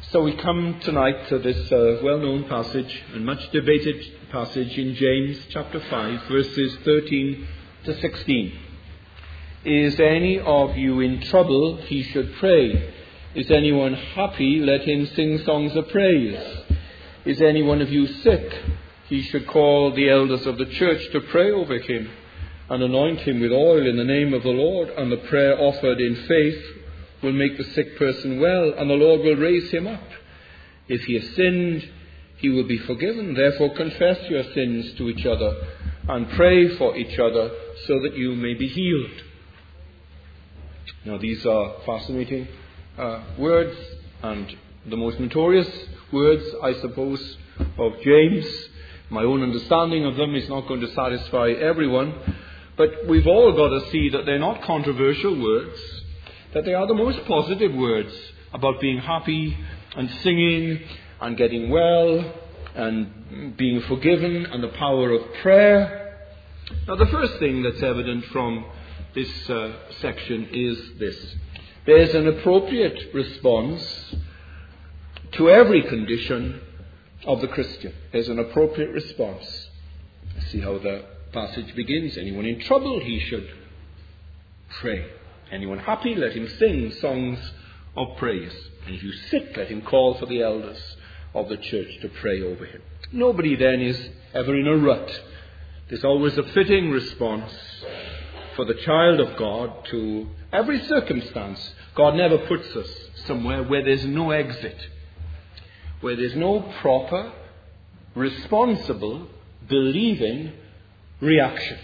So we come tonight to this well-known passage and much debated passage in James chapter 5, verses 13 to 16. Is any of you in trouble? He should pray. Is anyone happy? Let him sing songs of praise. Is any one of you sick? He should call the elders of the church to pray over him and anoint him with oil in the name of the Lord, and the prayer offered in faith will make the sick person well, and the Lord will raise him up. If he has sinned, he will be forgiven. Therefore confess your sins to each other and pray for each other so that you may be healed. Now these are fascinating words, and the most notorious words, I suppose, of James. My own understanding of them is not going to satisfy everyone, but we've all got to see that they're not controversial words, that they are the most positive words about being happy and singing and getting well and being forgiven and the power of prayer. Now the first thing that's evident from this section is this. There's an appropriate response to every condition of the Christian. There's an appropriate response. Let's see how the passage begins. Anyone in trouble, he should pray. Anyone happy, let him sing songs of praise. And if he's sick, let him call for the elders of the church to pray over him. Nobody then is ever in a rut. There's always a fitting response for the child of God to every circumstance. God never puts us somewhere where there's no exit, where there's no proper, responsible, believing reaction.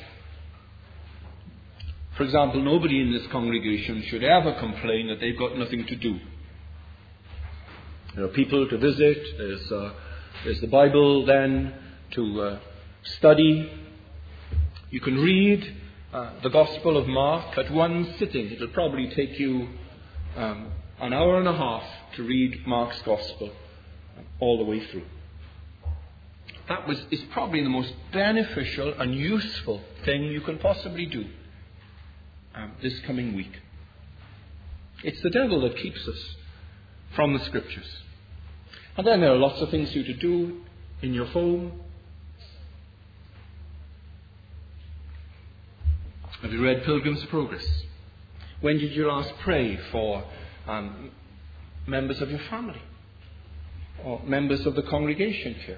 For example, nobody in this congregation should ever complain that they've got nothing to do. There are people to visit, there's the Bible then to study. You can read the Gospel of Mark at one sitting. It'll probably take you an hour and a half to read Mark's Gospel all the way through. That is probably the most beneficial and useful thing you can possibly do this coming week. It's the devil that keeps us from the Scriptures. And then there are lots of things for you to do in your home. Have you read Pilgrim's Progress? When did you last pray for members of your family or members of the congregation here?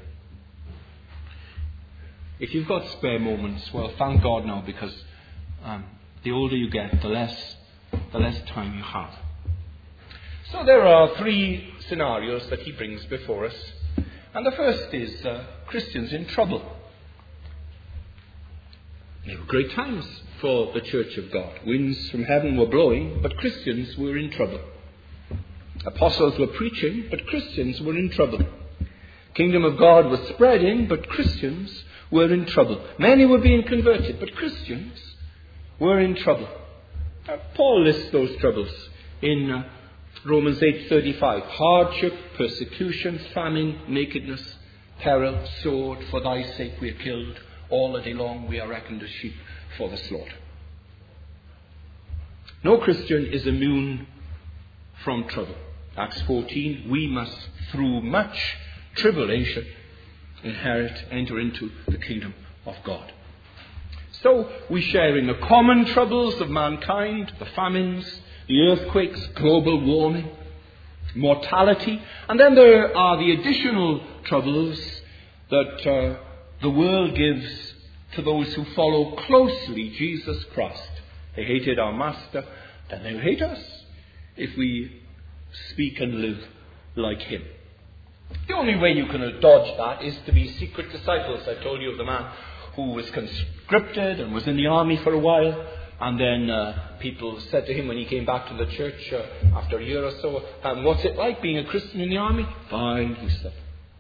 If you've got spare moments, well, thank God now, because the older you get, the less time you have. So there are three scenarios that he brings before us. And the first is Christians in trouble. They were great times for the Church of God. Winds from heaven were blowing, but Christians were in trouble. Apostles were preaching, but Christians were in trouble. Kingdom of God was spreading, but Christians were in trouble. Many were being converted, but Christians were in trouble. Paul lists those troubles in Romans 8:35. Hardship, persecution, famine, nakedness, peril, sword. For thy sake we are killed. All the day long we are reckoned as sheep for the slaughter. No Christian is immune from trouble. Acts 14, we must through much tribulation enter into the kingdom of God. So we share in the common troubles of mankind, the famines, the earthquakes, global warming, mortality, and then there are the additional troubles that the world gives to those who follow closely Jesus Christ. They hated our Master, then they'll hate us if we speak and live like him. The only way you can dodge that is to be secret disciples. I told you of the man who was conscripted and was in the army for a while, and then people said to him when he came back to the church after a year or so, what's it like being a Christian in the army? Fine, he said.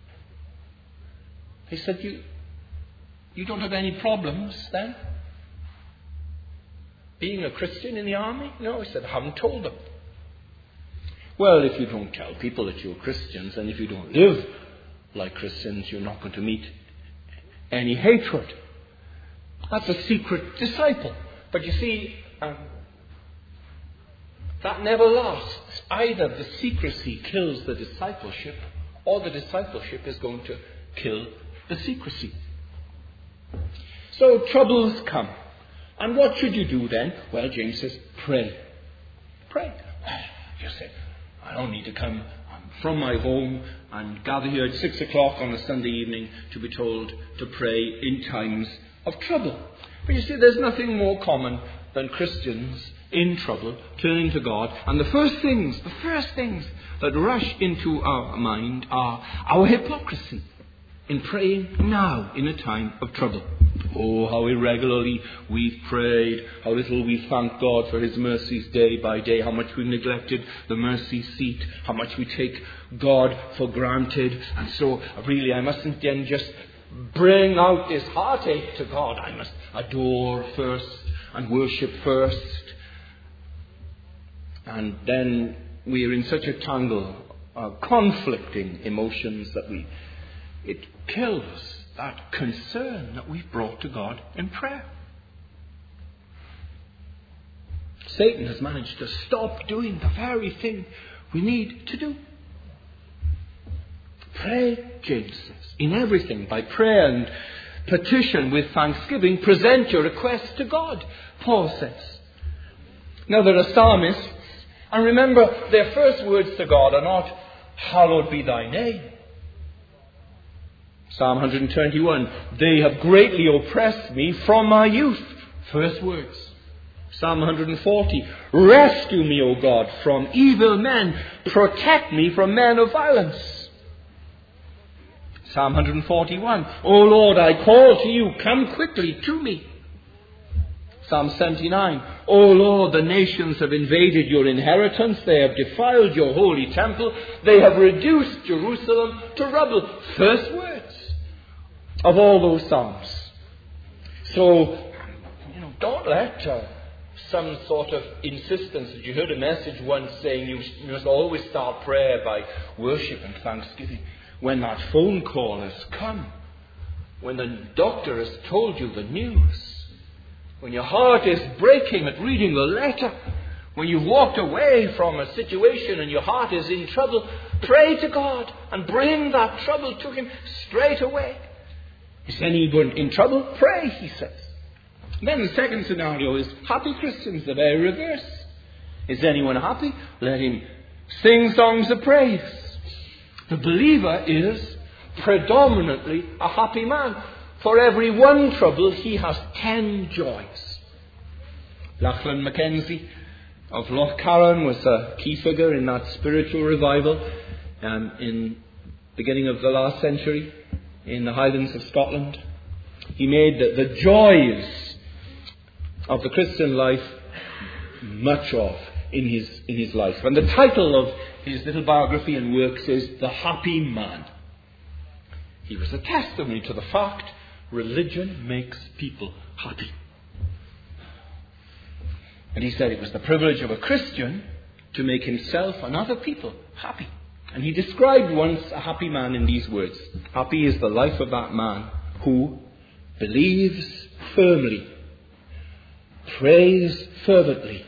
He said, you don't have any problems then? Being a Christian in the army? No, he said, I haven't told them. Well, if you don't tell people that you're Christians, and if you don't live like Christians, you're not going to meet any hatred. That's a secret disciple. But you see, that never lasts. Either the secrecy kills the discipleship, or the discipleship is going to kill the secrecy. So troubles come. And what should you do then? Well, James says, pray. Pray. You say, I don't need to come from my home and gather here at 6 o'clock on a Sunday evening to be told to pray in times of trouble. But you see, there's nothing more common than Christians in trouble turning to God. And the first things that rush into our mind are our hypocrisy in praying now in a time of trouble. Oh, how irregularly we've prayed, how little we thank God for His mercies day by day, how much we've neglected the mercy seat, how much we take God for granted. And so, really, I mustn't then just bring out this heartache to God. I must adore first and worship first. And then we are in such a tangle of conflicting emotions that it kills that concern that we've brought to God in prayer. Satan has managed to stop doing the very thing we need to do. Pray, James says, in everything, by prayer and petition with thanksgiving, present your requests to God, Paul says. Now there are psalmists, and remember, their first words to God are not, hallowed be thy name. Psalm 121, they have greatly oppressed me from my youth. First words. Psalm 140, rescue me, O God, from evil men. Protect me from men of violence. Psalm 141, O Lord, I call to you, come quickly to me. Psalm 79, O Lord, the nations have invaded your inheritance. They have defiled your holy temple. They have reduced Jerusalem to rubble. First words of all those psalms. So, don't let some sort of insistence that you heard a message once saying you must always start prayer by worship and thanksgiving. When that phone call has come, when the doctor has told you the news, when your heart is breaking at reading the letter, when you've walked away from a situation and your heart is in trouble, pray to God and bring that trouble to Him straight away. Is anyone in trouble? Pray, he says. And then the second scenario is happy Christians, the very reverse. Is anyone happy? Let him sing songs of praise. The believer is predominantly a happy man. For every one trouble, he has 10 joys. Lachlan Mackenzie of Loch Carron was a key figure in that spiritual revival in the beginning of the last century in the Highlands of Scotland. He made the joys of the Christian life much of in his life. And the title of his little biography and works is The Happy Man. He was a testimony to the fact religion makes people happy. And he said it was the privilege of a Christian to make himself and other people happy. And he described once a happy man in these words. Happy is the life of that man who believes firmly, prays fervently,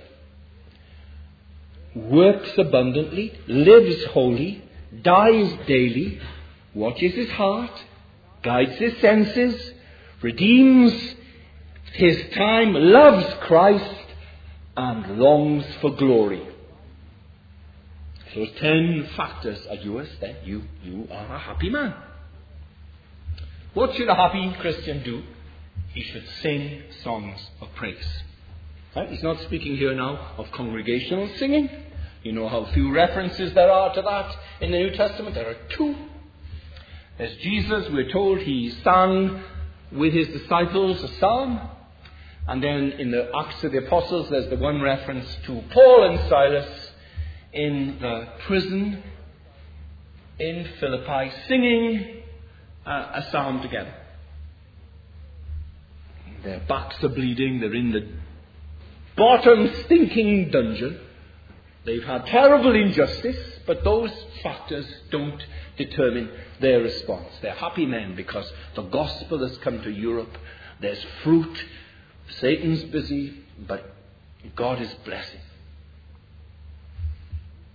works abundantly, lives holy, dies daily, watches his heart, guides his senses, redeems his time, loves Christ, and longs for glory. Those 10 factors are yours, then you are a happy man. What should a happy Christian do? He should sing songs of praise. Right? He's not speaking here now of congregational singing. You know how few references there are to that in the New Testament. There are 2. There's Jesus, we're told he sang with his disciples a psalm. And then in the Acts of the Apostles, there's the one reference to Paul and Silas in the prison in Philippi singing a psalm together. Their backs are bleeding. They're in the bottom stinking dungeon. They've had terrible injustice, but those factors don't determine their response. They're happy men because the gospel has come to Europe. There's fruit. Satan's busy, but God is blessing.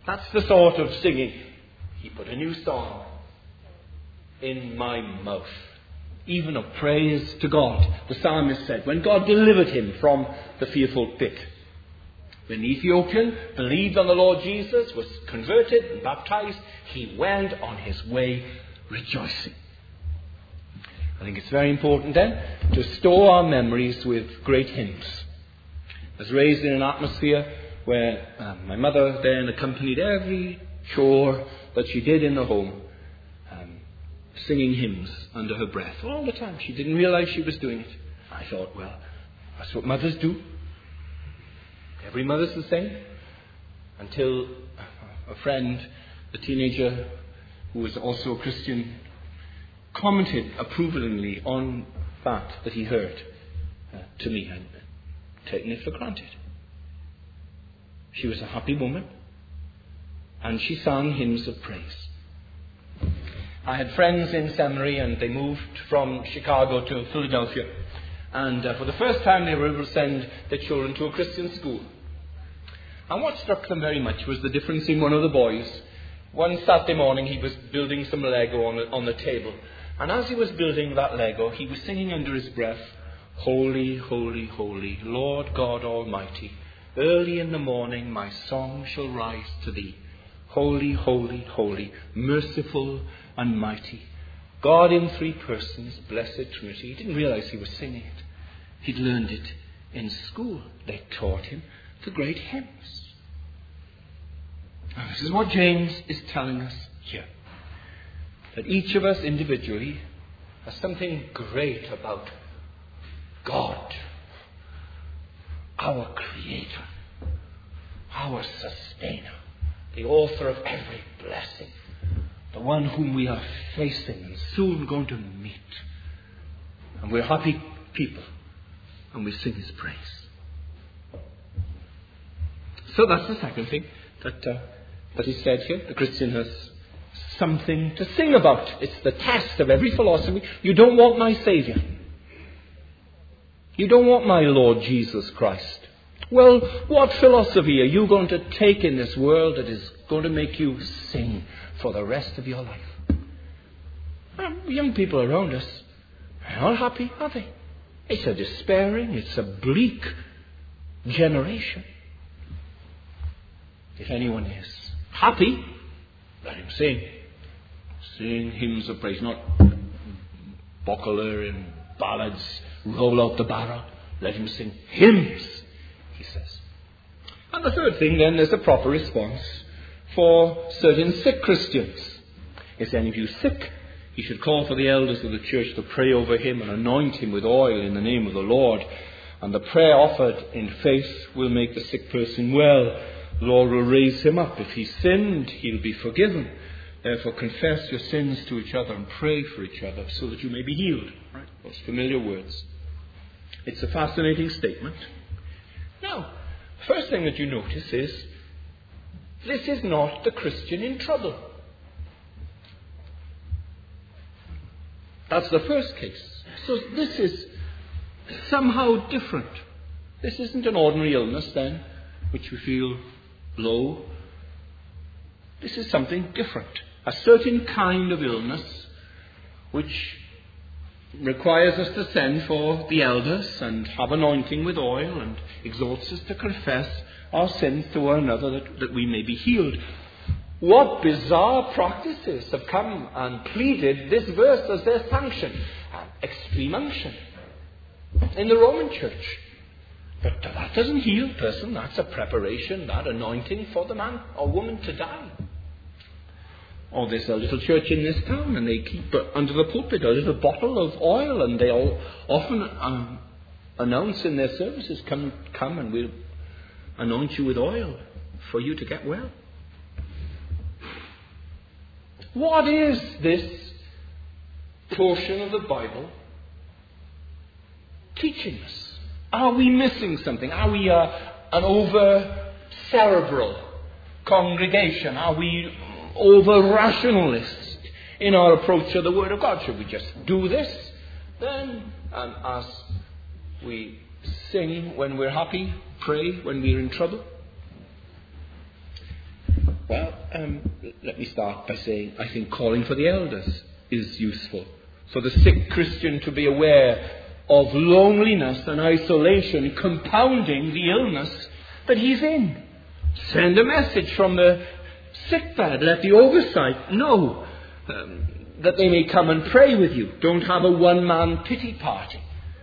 That's the sort of singing. He put a new song in my mouth, even of praise to God. The psalmist said, when God delivered him from the fearful pit. When the Ethiopian believed on the Lord Jesus, was converted and baptized, he went on his way rejoicing. I think it's very important then to store our memories with great hymns. I was raised in an atmosphere where my mother then accompanied every chore that she did in the home, singing hymns under her breath all the time. She didn't realize she was doing it. I thought, well, that's what mothers do. Every mother's the same. Until a friend, a teenager who was also a Christian, commented approvingly on that he heard to me, and taken it for granted. She was a happy woman, and she sang hymns of praise. I had friends in seminary, and they moved from Chicago to Philadelphia. And for the first time, they were able to send their children to a Christian school. And what struck them very much was the difference in one of the boys. One Saturday morning, he was building some Lego on the table. And as he was building that Lego, he was singing under his breath, "Holy, holy, holy, Lord God Almighty, early in the morning my song shall rise to thee. Holy, holy, holy, merciful and mighty, God in three persons, blessed Trinity." He didn't realize he was singing it. He'd learned it in school. They taught him the great hymns. Now, this is what James is telling us here. That each of us individually has something great about God, our Creator, our Sustainer, the author of every blessing, the one whom we are facing and soon going to meet. And we're happy people, and we sing his praise. So that's the second thing that is said here. The Christian has something to sing about. It's the test of every philosophy. You don't want my Saviour. You don't want my Lord Jesus Christ. Well, what philosophy are you going to take in this world that is going to make you sing for the rest of your life? Young people around us are not happy, are they? It's a despairing, it's a bleak generation. If anyone is happy, let him sing. Sing hymns of praise, not Baccalaurean ballads, roll out the barrel. Let him sing hymns, he says. And the third thing then, there's a proper response for certain sick Christians. Is any of you sick? You should call for the elders of the church to pray over him and anoint him with oil in the name of the Lord. And the prayer offered in faith will make the sick person well. The Lord will raise him up. If he sinned, he'll be forgiven. Therefore, confess your sins to each other and pray for each other so that you may be healed. Right? Those familiar words. It's a fascinating statement. Now, first thing that you notice is this is not the Christian in trouble. That's the first case. So this is somehow different. This isn't an ordinary illness then, which we feel low. This is something different. A certain kind of illness which requires us to send for the elders and have anointing with oil and exhorts us to confess our sins to one another that we may be healed. What bizarre practices have come and pleaded this verse as their sanction? Extreme unction in the Roman Church. But that doesn't heal a person. That's a preparation, that anointing for the man or woman to die. Or there's a little church in this town and they keep under the pulpit a little bottle of oil, and they all often announce in their services, come and we'll anoint you with oil for you to get well. What is this portion of the Bible teaching us? Are we missing something? Are we an over-cerebral congregation? Are we over-rationalist in our approach to the Word of God? Should we just do this then, and as we sing when we're happy, pray when we're in trouble? Well, let me start by saying I think calling for the elders is useful. For the sick Christian to be aware of loneliness and isolation compounding the illness that he's in. Send a message from the sickbed. Let the oversight know that they may come and pray with you. Don't have a one-man pity party.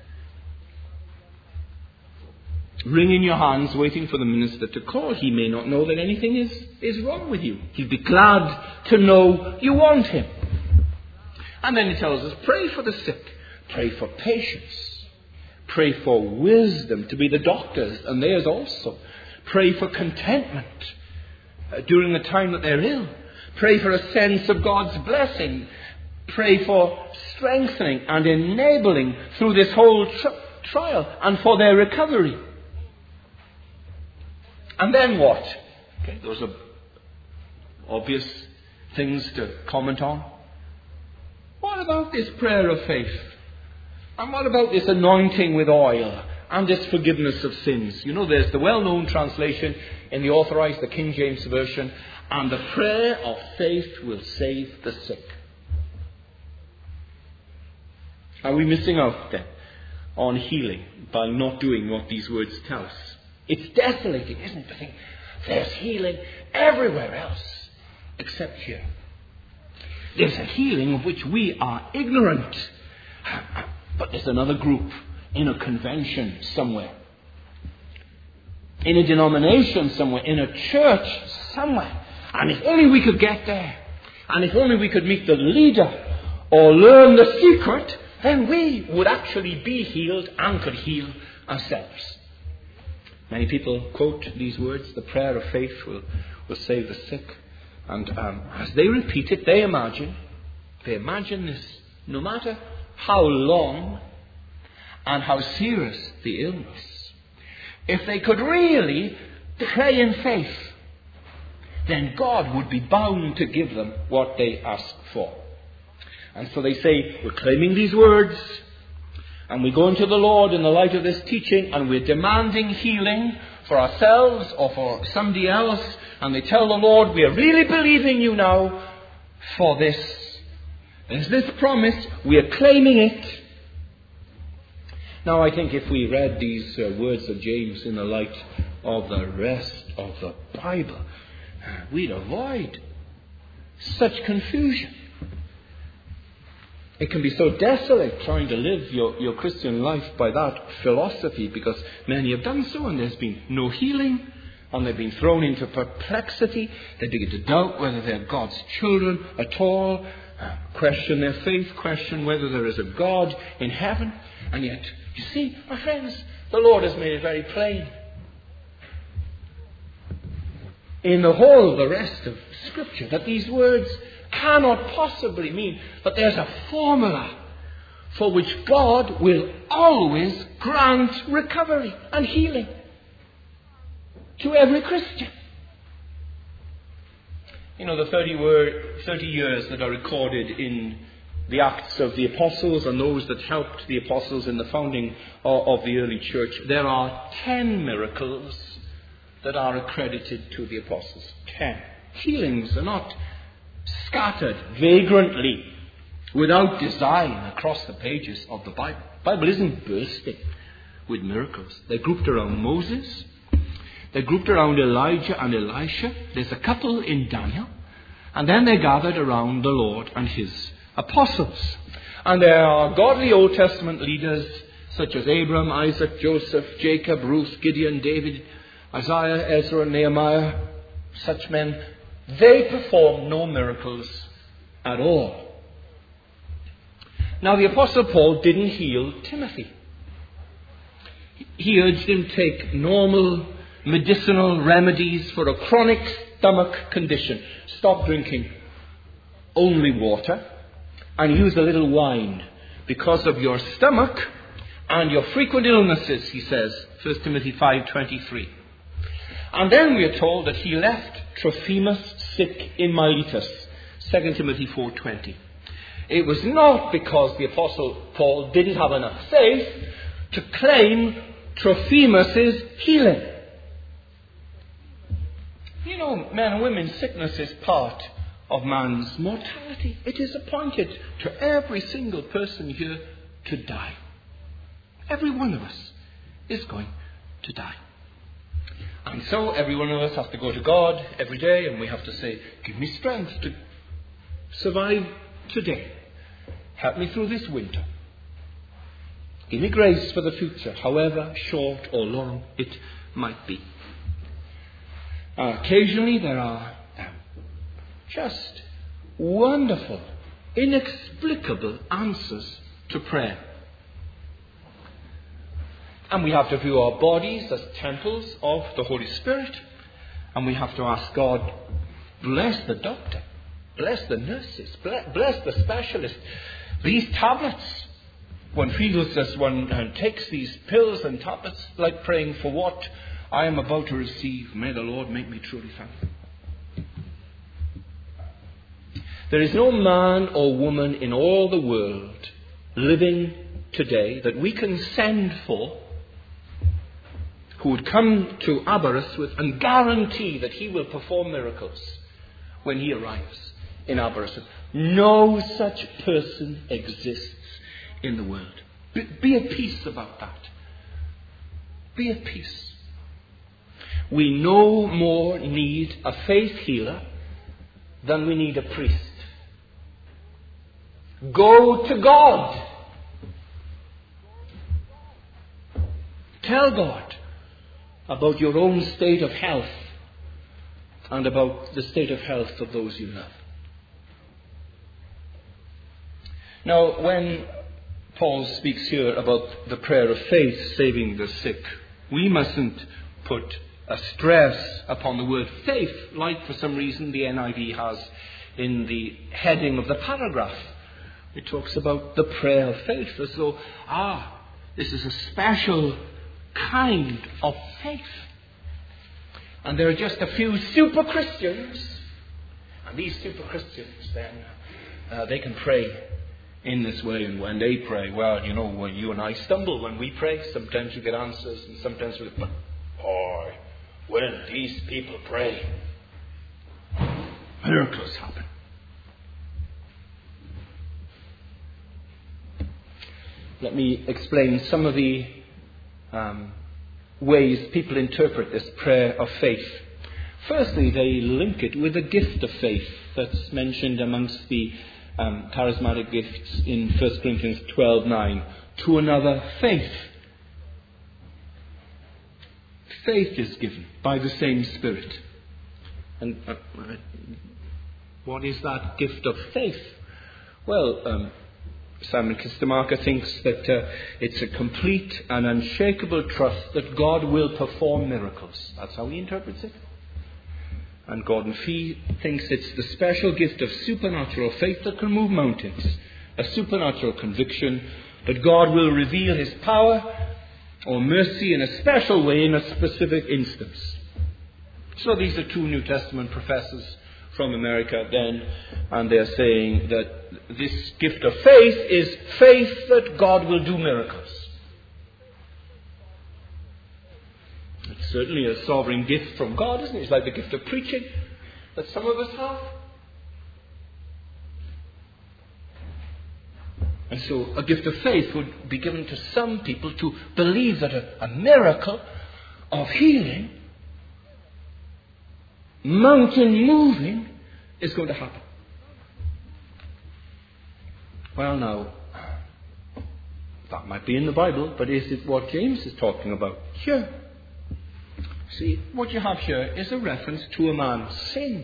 Wring in your hands waiting for the minister to call. He may not know that anything is wrong with you. He'll be glad to know you want him. And then he tells us, pray for the sick. Pray for patience. Pray for wisdom to be the doctors and theirs also. Pray for contentment during the time that they're ill. Pray for a sense of God's blessing. Pray for strengthening and enabling through this whole trial and for their recovery. And then what? Okay, those are obvious things to comment on. What about this prayer of faith? And what about this anointing with oil and this forgiveness of sins? You know, there's the well-known translation in the Authorized, the King James Version, and the prayer of faith will save the sick. Are we missing out then on healing by not doing what these words tell us? It's desolating, isn't it, to think there's healing everywhere else except here. There's a healing of which we are ignorant. But there's another group in a convention somewhere, in a denomination somewhere, in a church somewhere. And if only we could get there, and if only we could meet the leader or learn the secret, then we would actually be healed and could heal ourselves. Many people quote these words, the prayer of faith will save the sick. And as they repeat it, they imagine this, no matter how long and how serious the illness, if they could really pray in faith, then God would be bound to give them what they ask for. And so they say, we're claiming these words, and we go into the Lord in the light of this teaching, and we're demanding healing for ourselves or for somebody else, and they tell the Lord, we are really believing you now for this. There's this promise, we are claiming it. Now I think if we read these words of James in the light of the rest of the Bible, we'd avoid such confusion. It can be so desolate trying to live your Christian life by that philosophy, because many have done so and there's been no healing, and they've been thrown into perplexity. They begin to doubt whether they're God's children at all, question their faith, question whether there is a God in heaven. And yet, you see, my friends, the Lord has made it very plain. In the whole of the rest of Scripture, that these words cannot possibly mean that there's a formula for which God will always grant recovery and healing to every Christian. You know, the 30 years that are recorded in the Acts of the Apostles and those that helped the Apostles in the founding of the early church, there are 10 miracles that are accredited to the Apostles. 10. Healings are not scattered vagrantly without design across the pages of the Bible. The Bible isn't bursting with miracles. They're grouped around Moses. They're grouped around Elijah and Elisha. There's a couple in Daniel. And then they're gathered around the Lord and his apostles. And there are godly Old Testament leaders such as Abraham, Isaac, Joseph, Jacob, Ruth, Gideon, David, Isaiah, Ezra, Nehemiah. Such men, they perform no miracles at all. Now the Apostle Paul didn't heal Timothy. He urged him to take normal medicinal remedies for a chronic stomach condition. Stop drinking only water and use a little wine because of your stomach and your frequent illnesses, he says, 1 Timothy 5:23. And then we are told that he left Trophimus sick in Miletus, 2 Timothy 4:20. It was not because the Apostle Paul didn't have enough faith to claim Trophimus' healing. You know, men and women, sickness is part of man's mortality. It is appointed to every single person here to die. Every one of us is going to die. And so every one of us has to go to God every day and we have to say, give me strength to survive today. Help me through this winter. Give me grace for the future, however short or long it might be. Occasionally there are just wonderful, inexplicable answers to prayer. And we have to view our bodies as temples of the Holy Spirit. And we have to ask God, bless the doctor, bless the nurses, bless the specialist. These tablets, one feels as one takes these pills and tablets, like praying for what I am about to receive. May the Lord make me truly thankful. There is no man or woman in all the world living today that we can send for who would come to Aberystwyth and guarantee that he will perform miracles when he arrives in Aberystwyth. No such person exists in the world. Be at peace about that. Be at peace. We no more need a faith healer than we need a priest. Go to God. Tell God about your own state of health and about the state of health of those you love. Now, when Paul speaks here about the prayer of faith saving the sick, we mustn't put a stress upon the word faith, like for some reason the NIV has in the heading of the paragraph. It talks about the prayer of faith as though, this is a special kind of faith. And there are just a few super Christians, and these super Christians then, they can pray in this way. And when they pray, well, you know, when you and I stumble when we pray, sometimes we get answers and sometimes we but boy, when these people pray, miracles happen. Let me explain some of the ways people interpret this prayer of faith. Firstly, they link it with a gift of faith that's mentioned amongst the charismatic gifts in 1 Corinthians 12:9. To another, faith. Faith is given by the same Spirit. And what is that gift of faith? Well, Simon Kistemaker thinks that it's a complete and unshakable trust that God will perform miracles. That's how he interprets it. And Gordon Fee thinks it's the special gift of supernatural faith that can move mountains. A supernatural conviction that God will reveal his power or mercy in a special way in a specific instance. So these are two New Testament professors from America then, and they're saying that this gift of faith is faith that God will do miracles. It's certainly a sovereign gift from God, isn't it? It's like the gift of preaching that some of us have. And so a gift of faith would be given to some people to believe that a miracle of healing, mountain moving, is going to happen. Well, now, that might be in the Bible, but is it what James is talking about here? See, what you have here is a reference to a man's sin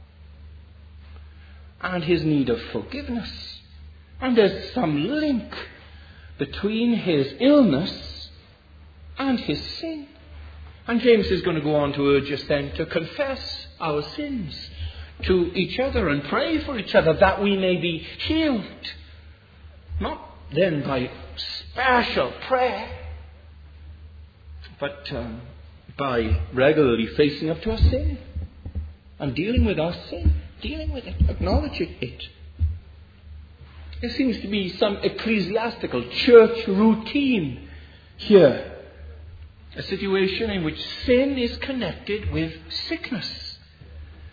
and his need of forgiveness. And there's some link between his illness and his sin. And James is going to go on to urge us then to confess our sins to each other and pray for each other that we may be healed. Not then by special prayer, but by regularly facing up to our sin and dealing with our sin, dealing with it, acknowledging it. There seems to be some ecclesiastical church routine here. A situation in which sin is connected with sickness.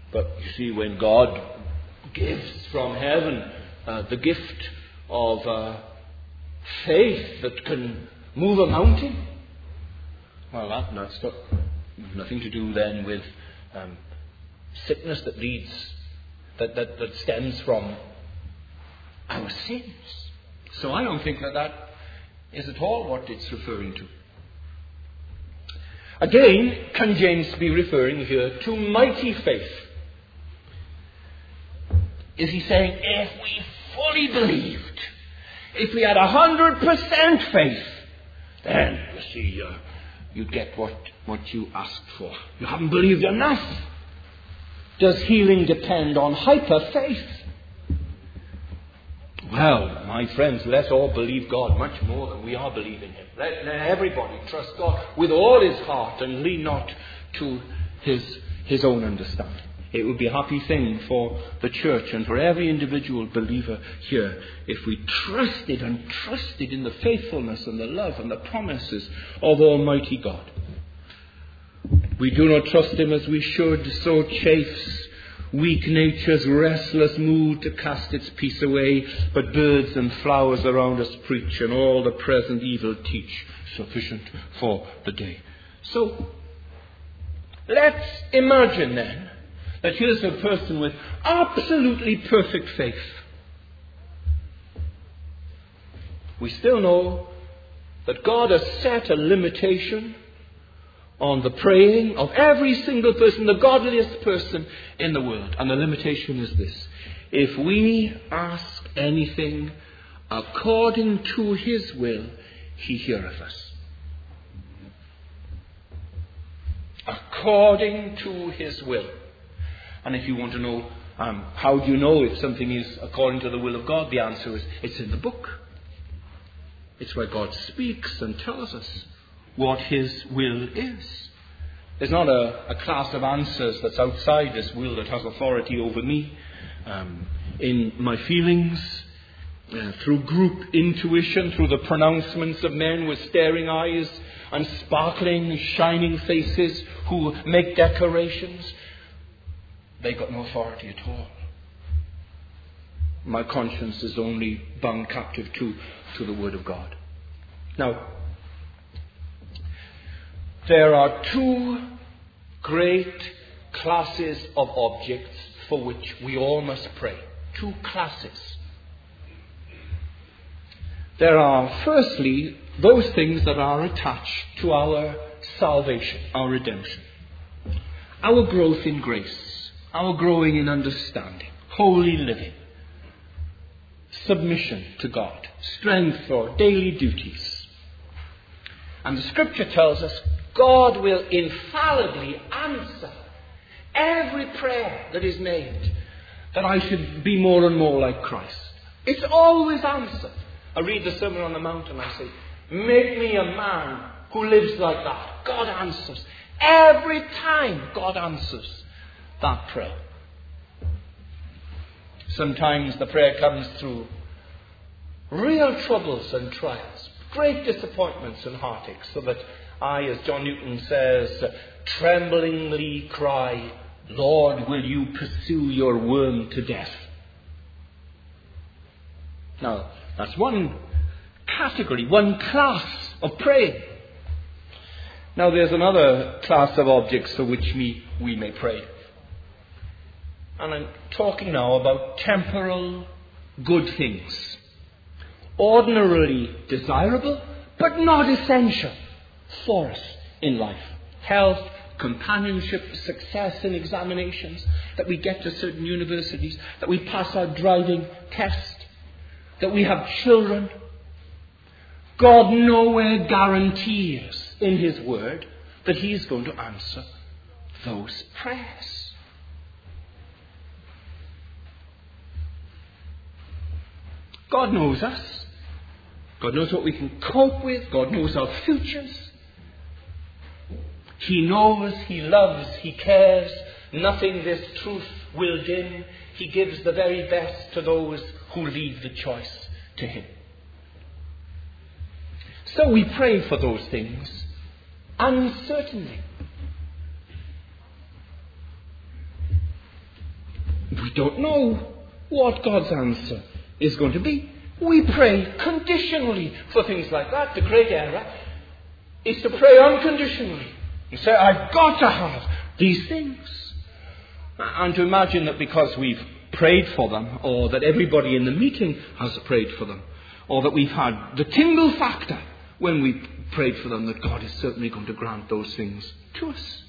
But you see, when God gives from heaven the gift of faith that can move a mountain, well, that's got nothing to do then with sickness that stems from our sins. So I don't think that is at all what it's referring to. Again, can James be referring here to mighty faith? Is he saying, if we fully believed, if we had 100% faith, then, you see, you'd get what you asked for. You haven't believed enough. Does healing depend on hyper faith? Well, my friends, let's all believe God much more than we are believing Him. Let everybody trust God with all his heart and lean not to his own understanding. It would be a happy thing for the church and for every individual believer here if we trusted in the faithfulness and the love and the promises of Almighty God. We do not trust Him as we should, so chafes weak nature's restless mood to cast its peace away, but birds and flowers around us preach, and all the present evil teach, sufficient for the day. So, let's imagine then that here's a person with absolutely perfect faith. We still know that God has set a limitation on the praying of every single person, the godliest person in the world. And the limitation is this: if we ask anything according to His will, He heareth us. According to His will. And if you want to know how do you know if something is according to the will of God, the answer is it's in the book. It's where God speaks and tells us what His will is. There's not a class of answers that's outside this will that has authority over me in my feelings, through group intuition, through the pronouncements of men with staring eyes and sparkling, shining faces who make declarations. They've got no authority at all. My conscience is only bound captive to the Word of God. Now, there are two great classes of objects for which we all must pray. Two classes. There are, firstly, those things that are attached to our salvation, our redemption. Our growth in grace, our growing in understanding, holy living, submission to God, strength for daily duties. And the Scripture tells us God will infallibly answer every prayer that is made, that I should be more and more like Christ. It's always answered. I read the Sermon on the Mount and I say, make me a man who lives like that. God answers. Every time God answers that prayer. Sometimes the prayer comes through real troubles and trials, great disappointments and heartaches, so that I, as John Newton says, tremblingly cry, Lord, will you pursue your worm to death? Now, that's one category, one class of praying. Now, there's another class of objects for which we may pray. And I'm talking now about temporal good things. Ordinarily desirable, but not essential for us in life. Health, companionship, success in examinations, that we get to certain universities, that we pass our driving test, that we have children. God nowhere guarantees in His Word that He is going to answer those prayers. God knows us. God knows what we can cope with. God knows our futures. He knows, He loves, He cares. Nothing this truth will dim. He gives the very best to those who leave the choice to Him. So we pray for those things uncertainly. don't know what God's answer is going to be. We pray conditionally for things like that. The great error is to pray unconditionally. You say, I've got to have these things. And to imagine that because we've prayed for them, or that everybody in the meeting has prayed for them, or that we've had the tingle factor when we prayed for them, that God is certainly going to grant those things to us.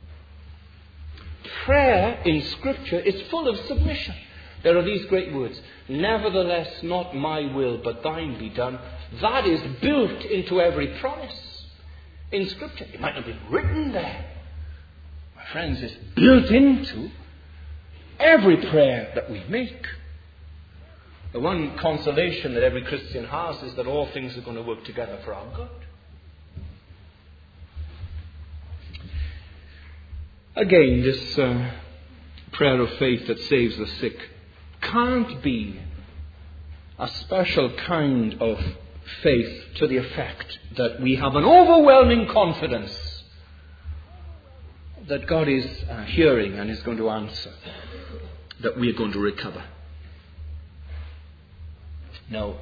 Prayer in Scripture is full of submission. There are these great words, nevertheless, not my will, but thine be done. That is built into every promise in Scripture. It might not be written there. My friends, it's built into every prayer that we make. The one consolation that every Christian has is that all things are going to work together for our good. Again, this prayer of faith that saves the sick can't be a special kind of faith to the effect that we have an overwhelming confidence that God is hearing and is going to answer, that we are going to recover. Now,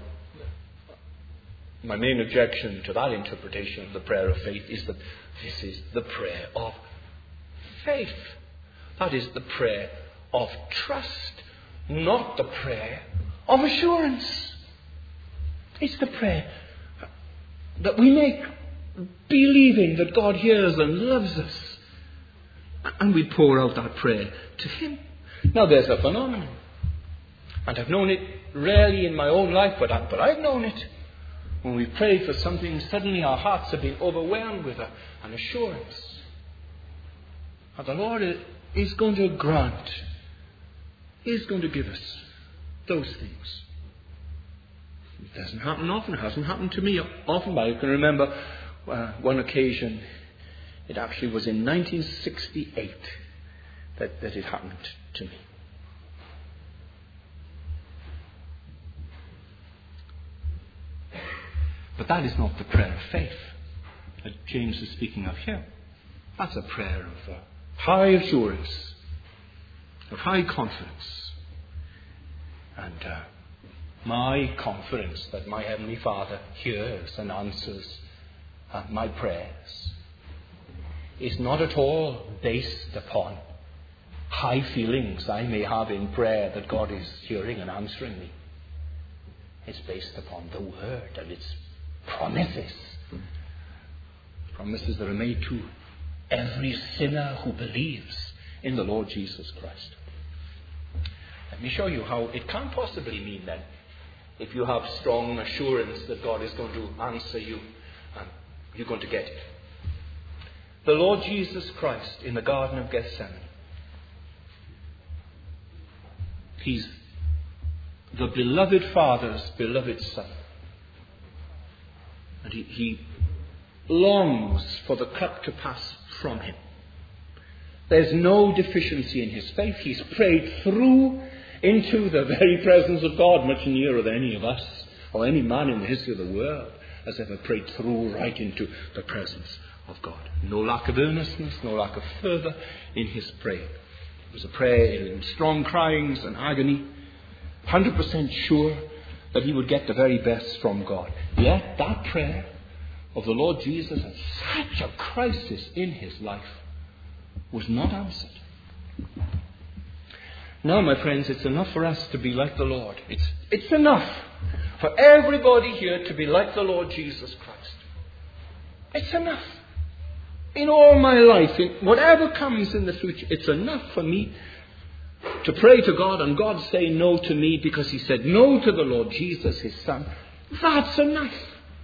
my main objection to that interpretation of the prayer of faith is that this is the prayer of faith. That is the prayer of trust, not the prayer of assurance. It's the prayer that we make believing that God hears and loves us. And we pour out that prayer to Him. Now there's a phenomenon. And I've known it rarely in my own life, but I've known it. When we pray for something, suddenly our hearts have been overwhelmed with an assurance. And the Lord is going to grant, He's going to give us those things. It doesn't happen often. It hasn't happened to me often, but I can remember one occasion. It actually was in 1968 that it happened to me. But that is not the prayer of faith that James is speaking of here. That's a prayer of high assurance, of high confidence. And my confidence that my Heavenly Father hears and answers my prayers is not at all based upon high feelings I may have in prayer that God is hearing and answering me. It's based upon the Word and its promises. Promises that are made to every sinner who believes in the Lord Jesus Christ. Let me show you how it can't possibly mean then, if you have strong assurance that God is going to answer you, you're going to get it. The Lord Jesus Christ in the Garden of Gethsemane. He's the beloved Father's beloved Son. And he longs for the cup to pass from Him. There's no deficiency in his faith. He's prayed through into the very presence of God, much nearer than any of us or any man in the history of the world has ever prayed through right into the presence of God. No lack of earnestness, no lack of fervour in his prayer. It was a prayer in strong cryings and agony, 100% sure that he would get the very best from God. Yet that prayer of the Lord Jesus at such a crisis in his life was not answered. Now, my friends, it's enough for us to be like the Lord. It's enough for everybody here to be like the Lord Jesus Christ. It's enough. In all my life, in whatever comes in the future, it's enough for me to pray to God and God say no to me because He said no to the Lord Jesus, His Son. That's enough.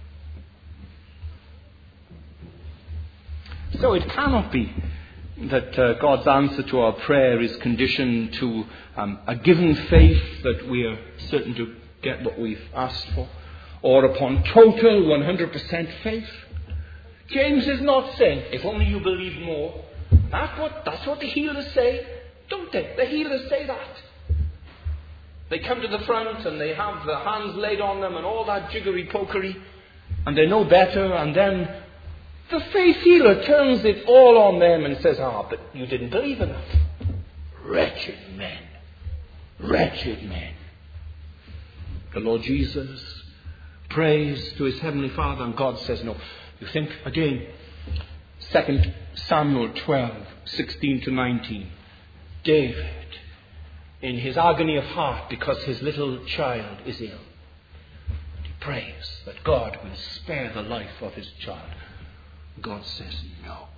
So it cannot be that God's answer to our prayer is conditioned to a given faith that we are certain to get what we've asked for, or upon total 100% faith. James is not saying, if only you believe more. That's what the healers say, don't they? The healers say that. They come to the front and they have their hands laid on them and all that jiggery-pokery, and they know better, and then the faith healer turns it all on them and says, but you didn't believe enough. Wretched men. wretched men. The Lord Jesus prays to his heavenly Father, and God says no. You think again, 2 Samuel 12:16-19. David, in his agony of heart because his little child is ill, he prays that God will spare the life of his child. God says no.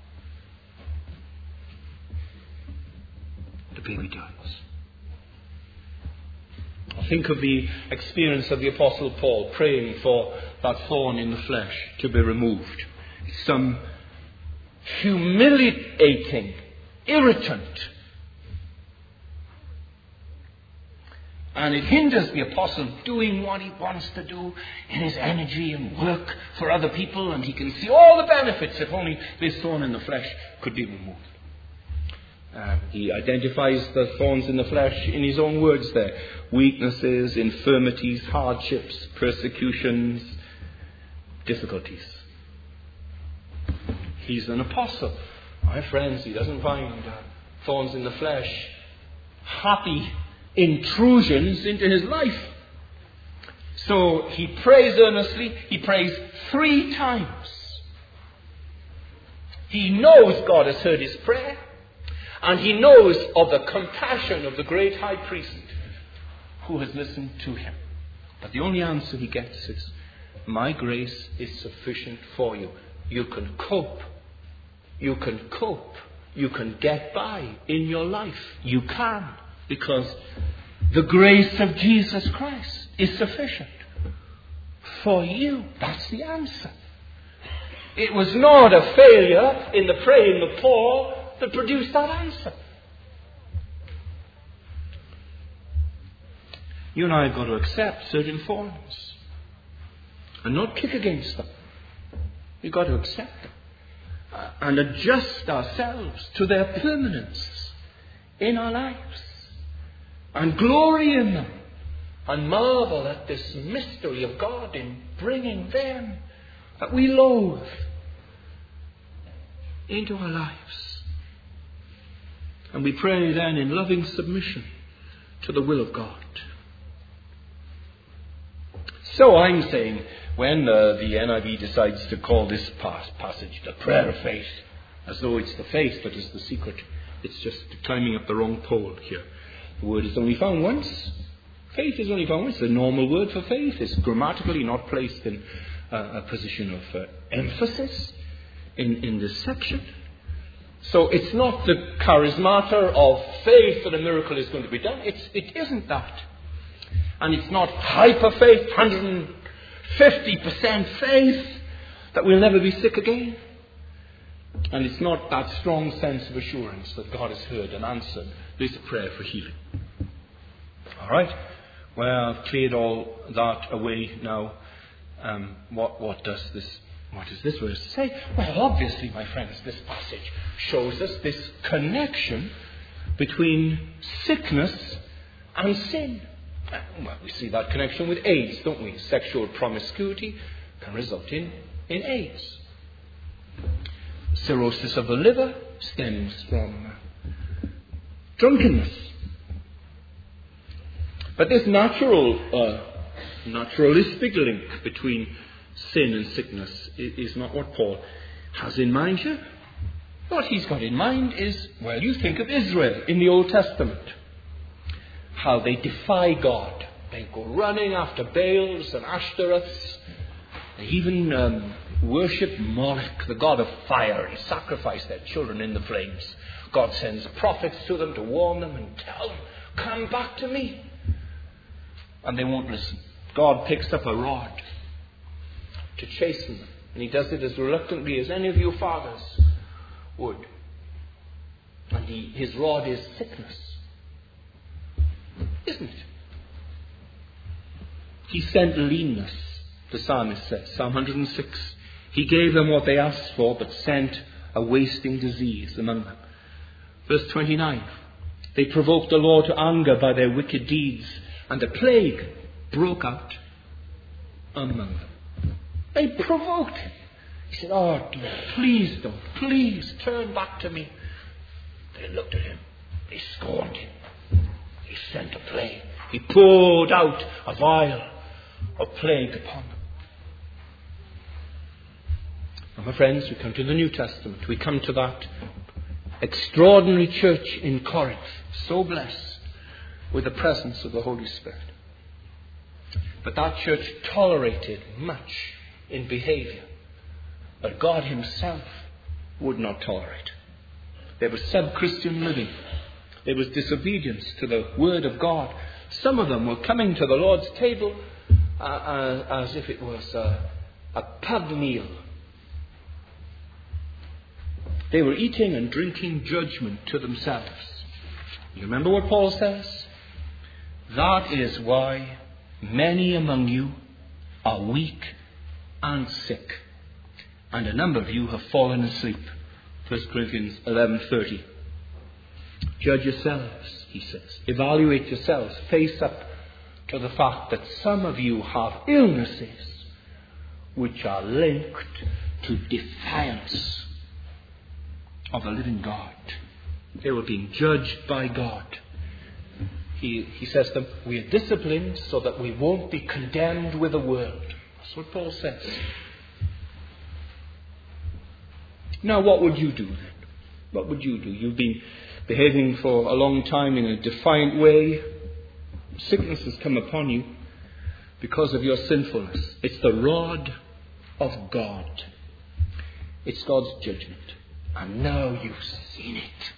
The baby dies. Think of the experience of the Apostle Paul praying for that thorn in the flesh to be removed. It's some humiliating irritant. And it hinders the apostle doing what he wants to do in his energy and work for other people, and he can see all the benefits if only this thorn in the flesh could be removed. He identifies the thorns in the flesh in his own words there. Weaknesses, infirmities, hardships, persecutions, difficulties. He's an apostle. My friends, he doesn't find thorns in the flesh happy intrusions into his life. So he prays earnestly. He prays 3 times. He knows God has heard his prayer. And he knows of the compassion of the great high priest who has listened to him. But the only answer he gets is, my grace is sufficient for you. You can cope. You can cope. You can get by in your life. You can. Because the grace of Jesus Christ is sufficient for you. That's the answer. It was not a failure in the praying of Paul that produced that answer. You and I have got to accept certain forms and not kick against them. We've got to accept them and adjust ourselves to their permanence in our lives and glory in them and marvel at this mystery of God in bringing them that we loathe into our lives. And we pray then in loving submission to the will of God. So I'm saying, when the NIV decides to call this passage the prayer of faith, as though it's the faith that is the secret, it's just climbing up the wrong pole here. The word is only found once. Faith is only found once. It's a normal word for faith. It's grammatically not placed in a position of emphasis in this section. So it's not the charismata of faith that a miracle is going to be done. It isn't that. And it's not hyper faith, 150% faith that we'll never be sick again. And it's not that strong sense of assurance that God has heard and answered this prayer for healing. All right. Well, I've cleared all that away now. What does this verse say? Well, obviously, my friends, this passage shows us this connection between sickness and sin. Well, we see that connection with AIDS, don't we? Sexual promiscuity can result in AIDS. Cirrhosis of the liver stems from drunkenness. But this naturalistic link between sin and sickness is not what Paul has in mind here. What he's got in mind is, well, you think of Israel in the Old Testament. How they defy God. They go running after Baals and Ashtoreths. They even worship Moloch, the god of fire, and sacrifice their children in the flames. God sends prophets to them to warn them and tell them, come back to me. And they won't listen. God picks up a rod to chasten them. And he does it as reluctantly as any of your fathers would. And his rod is sickness. Isn't it? He sent leanness, the psalmist says, Psalm 106. He gave them what they asked for, but sent a wasting disease among them. Verse 29. They provoked the Lord to anger by their wicked deeds, and a plague broke out among them. They provoked him. He said, oh, please don't. Please turn back to me. They looked at him. They scorned him. He sent a plague. He poured out a vial of plague upon them. And my friends, we come to the New Testament. We come to that extraordinary church in Corinth, so blessed with the presence of the Holy Spirit. But that church tolerated much in behavior that God himself would not tolerate. There was sub-Christian living. There was disobedience to the Word of God. Some of them were coming to the Lord's table as if it was a pub meal. They were eating and drinking judgment to themselves. You remember what Paul says? That is why many among you are weak and sick, and a number of you have fallen asleep. 1 Corinthians 11:30. Judge yourselves, he says. Evaluate yourselves. Face up to the fact that some of you have illnesses which are linked to defiance of the living God. They were being judged by God. He says to them, we are disciplined so that we won't be condemned with the world. That's what Paul says. Now, what would you do then? What would you do? You've been behaving for a long time in a defiant way. Sickness has come upon you because of your sinfulness. It's the rod of God. It's God's judgment. And now you've seen it.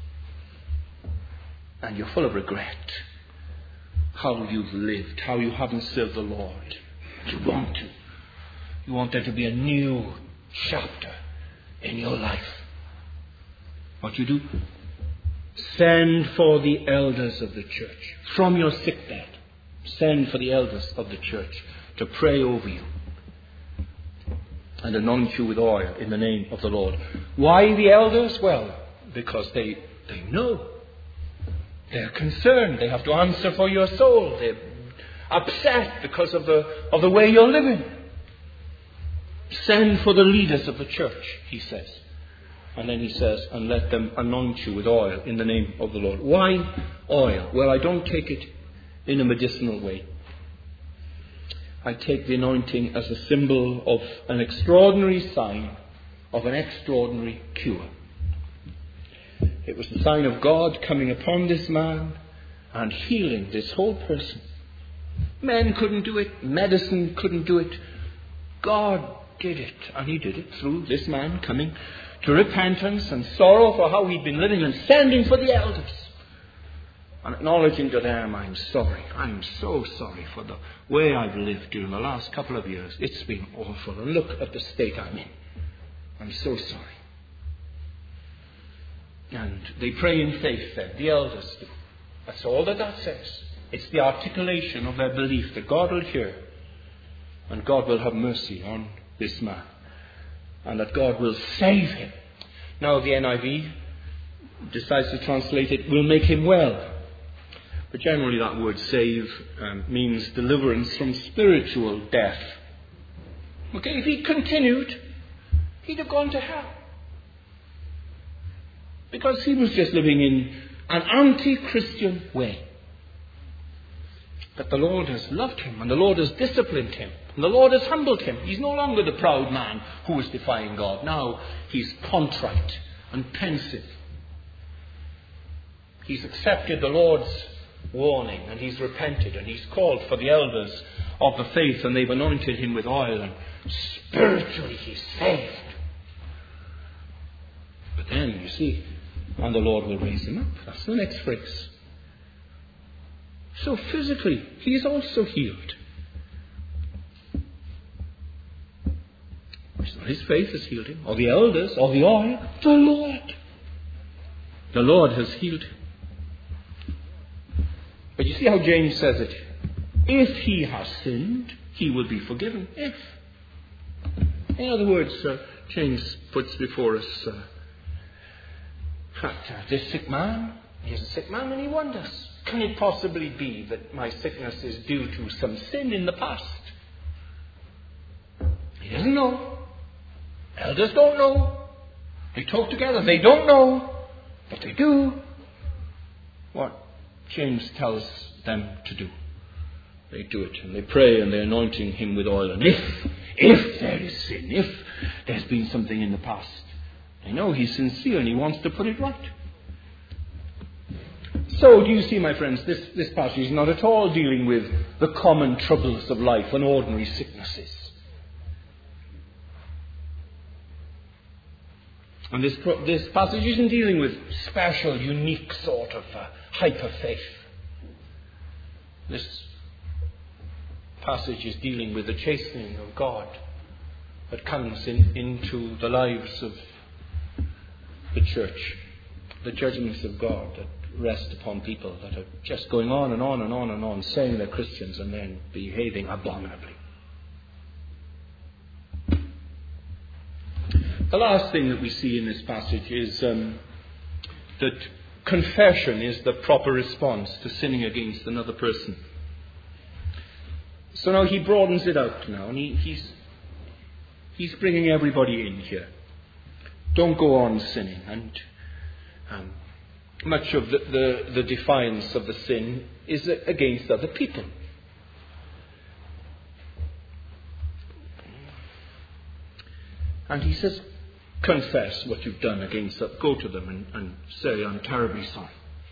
And you're full of regret. How you've lived. How you haven't served the Lord. You want to. You want there to be a new chapter in your life. What you do? Send for the elders of the church. From your sick bed. Send for the elders of the church to pray over you. And anoint you with oil in the name of the Lord. Why the elders? Well, because they know. They're concerned. They have to answer for your soul. They're upset because of the way you're living. Send for the leaders of the church, he says. And then he says, and let them anoint you with oil in the name of the Lord. Why oil? Well, I don't take it in a medicinal way. I take the anointing as a symbol of an extraordinary sign of an extraordinary cure. It was the sign of God coming upon this man and healing this whole person. Men couldn't do it. Medicine couldn't do it. God did it. And he did it through this man coming to repentance and sorrow for how he'd been living and sending for the elders. And acknowledging to them, I'm sorry. I'm so sorry for the way I've lived during the last couple of years. It's been awful. And look at the state I'm in. I'm so sorry. And they pray in faith then. The elders do. That's all that says. It's the articulation of their belief that God will hear. And God will have mercy on this man. And that God will save him. Now the NIV decides to translate it, will make him well. But generally that word save means deliverance from spiritual death. Okay, if he continued, he'd have gone to hell. Because he was just living in an anti-Christian way. But the Lord has loved him, and the Lord has disciplined him, and the Lord has humbled him. He's no longer the proud man who was defying God. Now he's contrite and pensive. He's accepted the Lord's warning, and he's repented, and he's called for the elders of the faith, and they've anointed him with oil, and spiritually he's saved. But then, you see, and the Lord will raise him up. That's the next phrase. So physically, he is also healed. It's not his faith has healed him, or the elders, or the oil. The Lord. The Lord has healed him. But you see how James says it. If he has sinned, he will be forgiven. If. In other words, James puts before us this sick man, he's a sick man, and he wonders, can it possibly be that my sickness is due to some sin in the past? He doesn't know. Elders don't know. They talk together. They don't know, but they do. What? James tells them to do. They do it, and they pray, and they're anointing him with oil. And if there is sin, if there's been something in the past, they know he's sincere and he wants to put it right. So, do you see, my friends, this passage is not at all dealing with the common troubles of life and ordinary sicknesses. And this passage isn't dealing with special, unique sort of hyper-faith. This passage is dealing with the chastening of God that comes into the lives of the church, the judgments of God that rest upon people that are just going on and on and on and on, saying they're Christians and then behaving abominably. The last thing that we see in this passage is that confession is the proper response to sinning against another person. So now he broadens it out now, and he's bringing everybody in here. Don't go on sinning. And much of the defiance of the sin is against other people. And he says, confess what you've done against them. Go to them and say, I'm terribly sorry.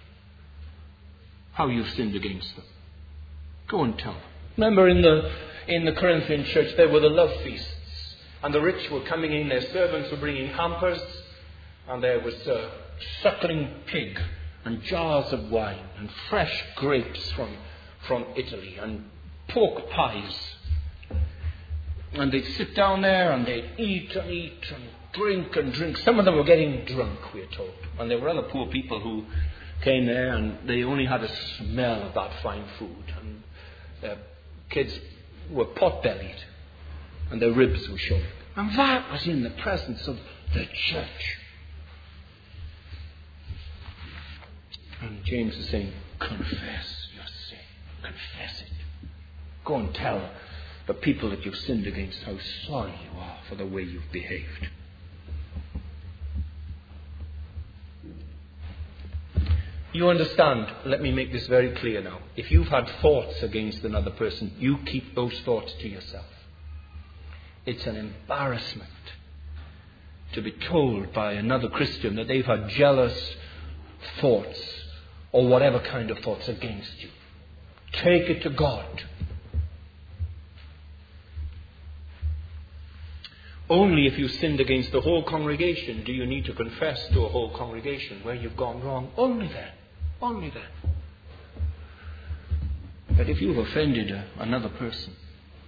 How you've sinned against them. Go and tell them. Remember in the Corinthian church there were the love feasts. And the rich were coming in, their servants were bringing hampers. And there was a suckling pig and jars of wine and fresh grapes from Italy and pork pies. And they'd sit down there and they'd eat and eat and drink and drink. Some of them were getting drunk, we're told. And there were other poor people who came there and they only had a smell of that fine food. And their kids were pot-bellied and their ribs were showing. And that was in the presence of the church. And James is saying, confess your sin. Confess it. Go and tell the people that you've sinned against how sorry you are for the way you've behaved. You understand, let me make this very clear now. If you've had thoughts against another person, you keep those thoughts to yourself. It's an embarrassment to be told by another Christian that they've had jealous thoughts or whatever kind of thoughts against you. Take it to God. Only if you sinned against the whole congregation do you need to confess to a whole congregation where you've gone wrong. Only then. Only then. But if you've offended another person,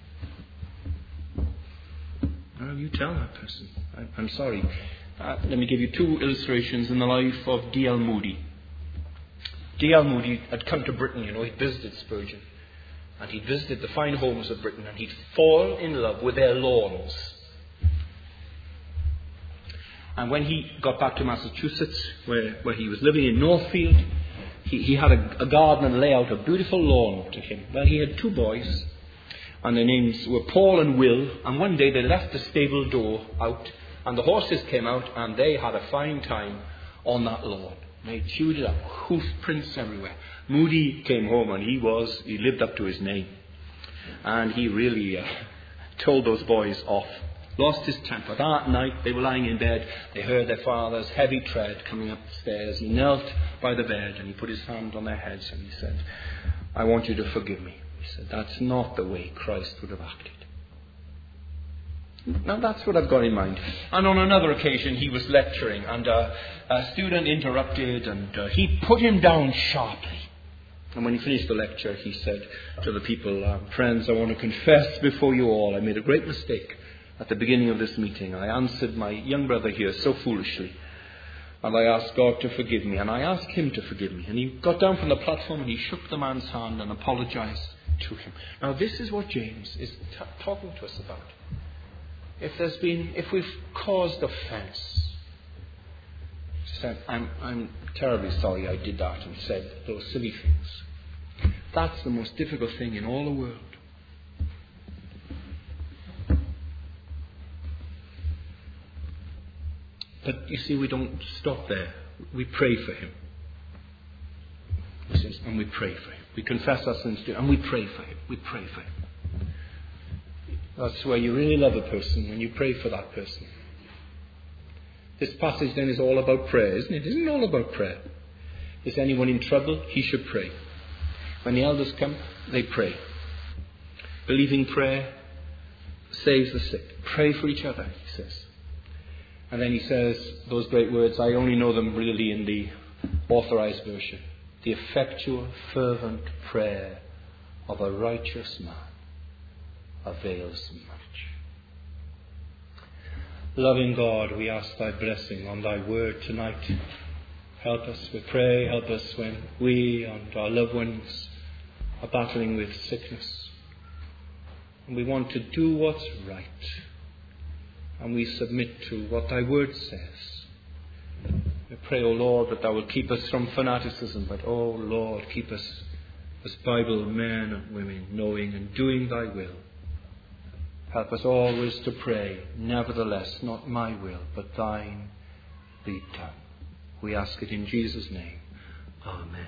well, you tell that person. I'm sorry. Let me give you two illustrations in the life of D.L. Moody. D.L. Moody had come to Britain, he'd visited Spurgeon. And he'd visited the fine homes of Britain and he'd fall in love with their lawns. And when he got back to Massachusetts, where he was living in Northfield, he had a gardener lay out a beautiful lawn to him. Well, he had two boys, and their names were Paul and Will. And one day they left the stable door out, and the horses came out, and they had a fine time on that lawn. They chewed it up, hoof prints everywhere. Moody came home, and he lived up to his name. And he really told those boys off. Lost his temper. That night they were lying in bed. They heard their father's heavy tread coming up the stairs. He knelt by the bed and he put his hand on their heads and he said, I want you to forgive me. He said, that's not the way Christ would have acted. Now that's what I've got in mind. And on another occasion he was lecturing and a student interrupted and he put him down sharply. And when he finished the lecture he said to the people, friends, I want to confess before you all I made a great mistake. At the beginning of this meeting, I answered my young brother here so foolishly. And I asked God to forgive me. And I asked him to forgive me. And he got down from the platform and he shook the man's hand and apologized to him. Now this is what James is talking to us about. If we've caused offense, said, I'm terribly sorry I did that and said those silly things. That's the most difficult thing in all the world. But you see, we don't stop there. We pray for him. sins, and we pray for him. We confess our sins to him, and we pray for him. We pray for him. That's where you really love a person, when you pray for that person. This passage then is all about prayer, isn't it? Isn't it all about prayer? Is anyone in trouble? He should pray. When the elders come, they pray. Believing prayer saves the sick. Pray for each other, he says. And then he says those great words, I only know them really in the Authorized Version. The effectual, fervent prayer of a righteous man avails much. Loving God, we ask thy blessing on thy word tonight. Help us, we pray, help us when we and our loved ones are battling with sickness. And we want to do what's right. And we submit to what thy word says. We pray, O Lord, that thou will keep us from fanaticism, but, O Lord, keep us as Bible men and women, knowing and doing thy will. Help us always to pray, nevertheless, not my will, but thine be done. We ask it in Jesus' name. Amen.